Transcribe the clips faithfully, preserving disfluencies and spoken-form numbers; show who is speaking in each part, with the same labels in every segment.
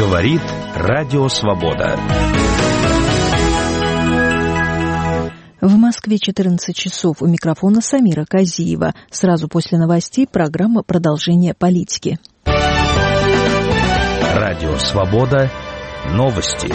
Speaker 1: Говорит Радио Свобода.
Speaker 2: В Москве четырнадцать часов. У микрофона Самира Казиева. Сразу после новостей программа «Продолжение политики».
Speaker 1: Радио Свобода. Новости.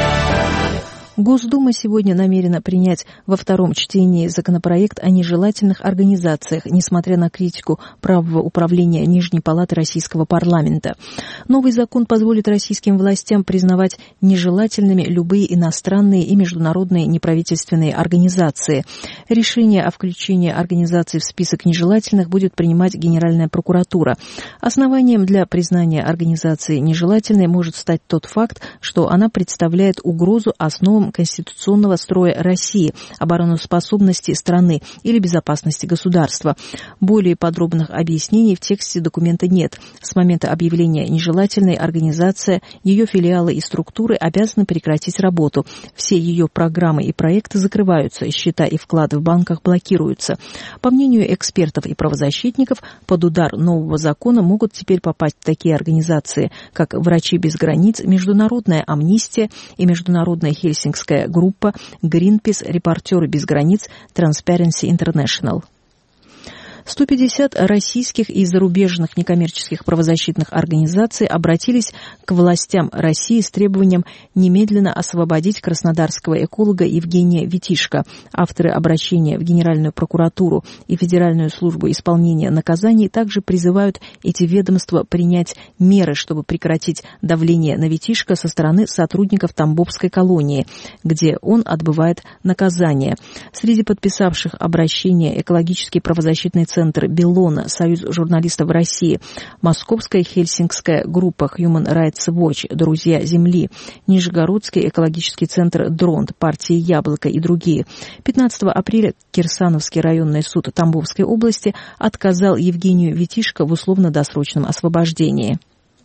Speaker 2: Госдума сегодня намерена принять во втором чтении законопроект о нежелательных организациях, несмотря на критику правого управления Нижней палаты российского парламента. Новый закон позволит российским властям признавать нежелательными любые иностранные и международные неправительственные организации. Решение о включении организаций в список нежелательных будет принимать Генеральная прокуратура. Основанием для признания организации нежелательной может стать тот факт, что она представляет угрозу основам конституционного строя России, обороноспособности страны или безопасности государства. Более подробных объяснений в тексте документа нет. С момента объявления нежелательной организация, ее филиалы и структуры обязаны прекратить работу. Все ее программы и проекты закрываются, счета и вклады в банках блокируются. По мнению экспертов и правозащитников, под удар нового закона могут теперь попасть такие организации, как «Врачи без границ», Международная амнистия и Международная Хельсинкская группа, Greenpeace, Репортеры без границ, Transparency International. сто пятьдесят российских и зарубежных некоммерческих правозащитных организаций обратились к властям России с требованием немедленно освободить краснодарского эколога Евгения Витишко. Авторы обращения в Генеральную прокуратуру и Федеральную службу исполнения наказаний также призывают эти ведомства принять меры, чтобы прекратить давление на Витишко со стороны сотрудников Тамбовской колонии, где он отбывает наказание. Среди подписавших обращение экологический правозащитный Центр Беллона, Союз журналистов России, Московская Хельсинкская группа Human Rights Watch, Друзья Земли, Нижегородский экологический центр Дронт, партия Яблоко и другие. пятнадцатого апреля Кирсановский районный суд Тамбовской области отказал Евгению Витишко в условно-досрочном освобождении.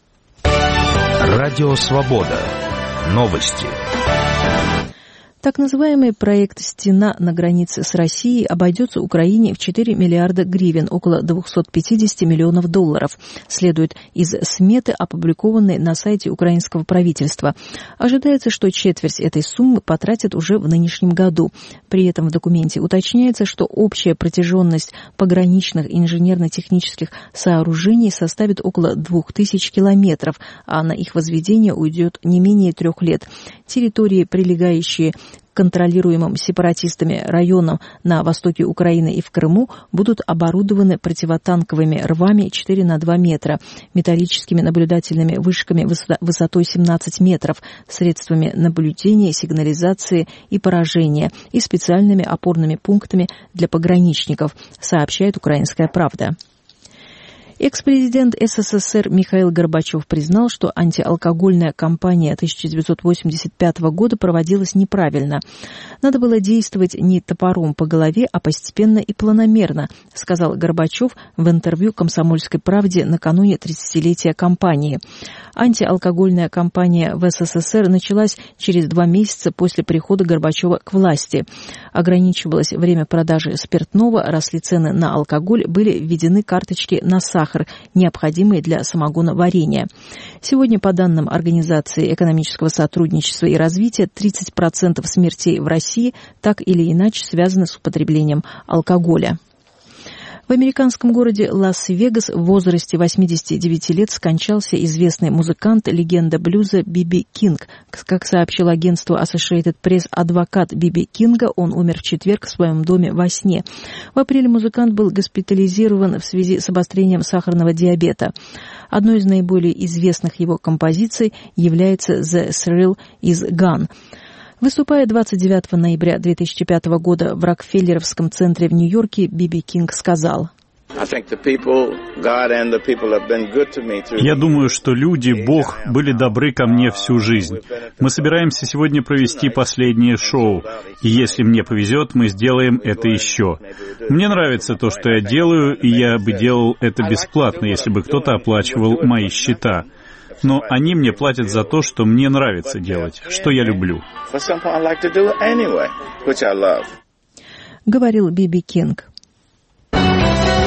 Speaker 1: Радио Свобода. Новости.
Speaker 2: Так называемый проект «Стена на границе с Россией» обойдется Украине в четыре миллиарда гривен, около двести пятьдесят миллионов долларов, следует из сметы, опубликованной на сайте украинского правительства. Ожидается, что четверть этой суммы потратят уже в нынешнем году. При этом в документе уточняется, что общая протяженность пограничных инженерно-технических сооружений составит около двух тысяч километров, а на их возведение уйдет не менее трех лет. Территории, прилегающие к контролируемым сепаратистами районам на востоке Украины и в Крыму, будут оборудованы противотанковыми рвами четыре на два метра, металлическими наблюдательными вышками высотой семнадцать метров, средствами наблюдения, сигнализации и поражения и специальными опорными пунктами для пограничников, сообщает «Украинская правда». Экс-президент СССР Михаил Горбачев признал, что антиалкогольная кампания тысяча девятьсот восемьдесят пятого года проводилась неправильно. Надо было действовать не топором по голове, а постепенно и планомерно, сказал Горбачев в интервью «Комсомольской правде» накануне тридцатилетия кампании. Антиалкогольная кампания в СССР началась через два месяца после прихода Горбачева к власти. Ограничивалось время продажи спиртного, росли цены на алкоголь, были введены карточки на сахар, необходимые для самогоноварения. Сегодня, по данным Организации экономического сотрудничества и развития, тридцать процентов смертей в России так или иначе связаны с употреблением алкоголя. В американском городе Лас-Вегас в возрасте восьмидесяти девяти лет скончался известный музыкант, легенда блюза Би-Би Кинг. Как сообщило агентство Associated Press, адвокат Би-Би Кинга, он умер в четверг в своем доме во сне. В апреле музыкант был госпитализирован в связи с обострением сахарного диабета. Одной из наиболее известных его композиций является «The Thrill is Gone». Выступая двадцать девятого ноября две тысячи пятого года в Рокфеллеровском центре в Нью-Йорке, Би-Би Кинг сказал:
Speaker 3: «Я думаю, что люди, Бог, были добры ко мне всю жизнь. Мы собираемся сегодня провести последнее шоу, и если мне повезет, мы сделаем это еще. Мне нравится то, что я делаю, и я бы делал это бесплатно, если бы кто-то оплачивал мои счета. Но они мне платят за то, что мне нравится делать, что я люблю»,
Speaker 2: — говорил Би-Би Кинг.